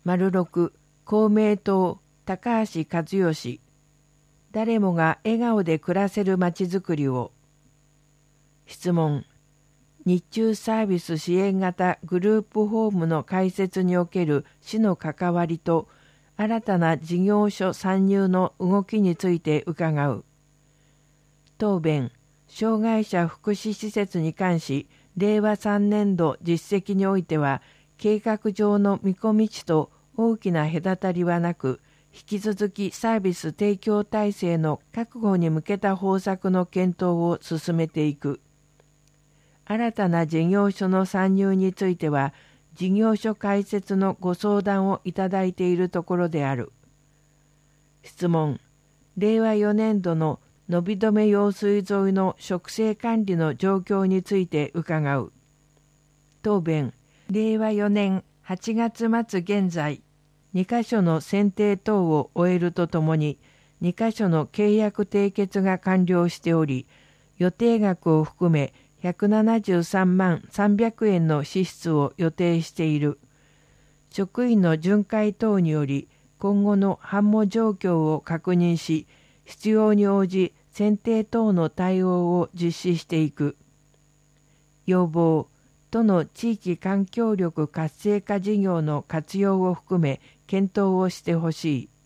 6公明党高橋和義、誰もが笑顔で暮らせるまちづくりを。質問。日中サービス支援型グループホームの開設における市の関わりと新たな事業所参入の動きについて伺う。答弁。障害者福祉施設に関し、令和3年度実績においては、計画上の見込み値と大きな隔たりはなく、引き続きサービス提供体制の確保に向けた方策の検討を進めていく。新たな事業所の参入については、事業所開設のご相談をいただいているところである。質問。令和4年度の伸び止め用水沿いの植生管理の状況について伺う。答弁。令和4年8月末現在、2カ所の選定等を終えるとともに、2カ所の契約締結が完了しており、予定額を含め173万300円の支出を予定している。職員の巡回等により、今後の販模状況を確認し、必要に応じ選定等の対応を実施していく。要望。都の地域環境力活性化事業の活用を含め検討をしてほしい。